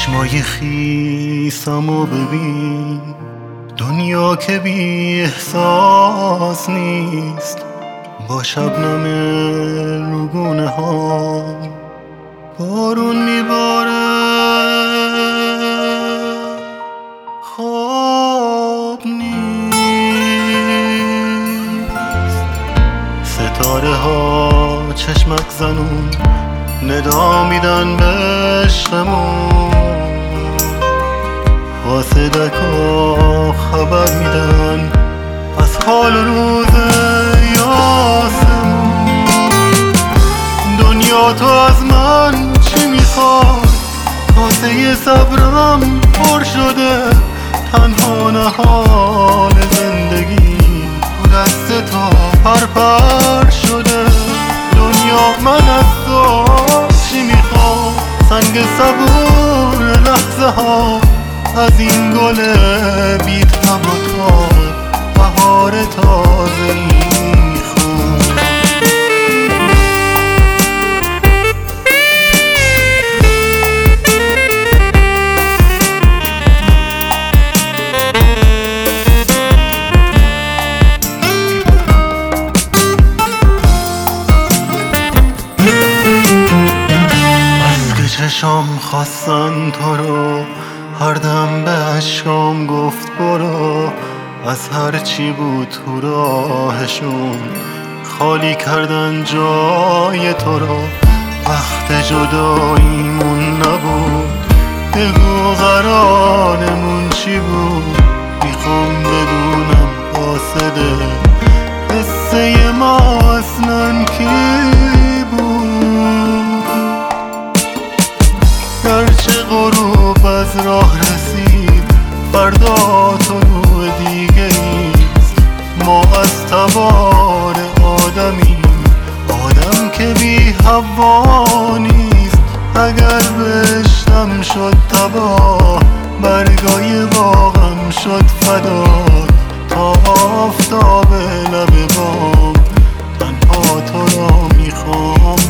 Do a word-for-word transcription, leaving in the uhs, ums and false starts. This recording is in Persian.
چشمای خیسمو ببین، دنیا که بی احساس نیست. با شبنم روگونه ها بارون میباره، خواب نیست. ستاره ها چشمک زنون ندا میدن به عشقمون، واسه ها خبر میدن از حال و روز یاسمون. دنیا تو از من چی میخواد؟ کاسه صبرم پر شده، تنها نهال زندگی تو دست تا پرپر شده. دنیا من از تو چی میخوام؟ سنگ صبور لحظه ها از این گل بی تب و تاب، بهار تازه ای میخوام. چشام خواستن تو رو، هر دم به عشقام گفت برو. از هر چی بود تو راهشون خالی کردن جای تو رو. وقت جداییمون نبود، بگو قرارمون چی بود؟ میخوام بدونم قاصده قصه ما اصلا کی بود؟ گرچه غروب از راه رسید، فردا طلوع دیگه ایست. ما از تبار آدمیم، آدم که بی هوا نیست. اگر بشتم شد تباه، برگای باغم شد فدا. تا آفتاب لب بام تنها تو را میخوام.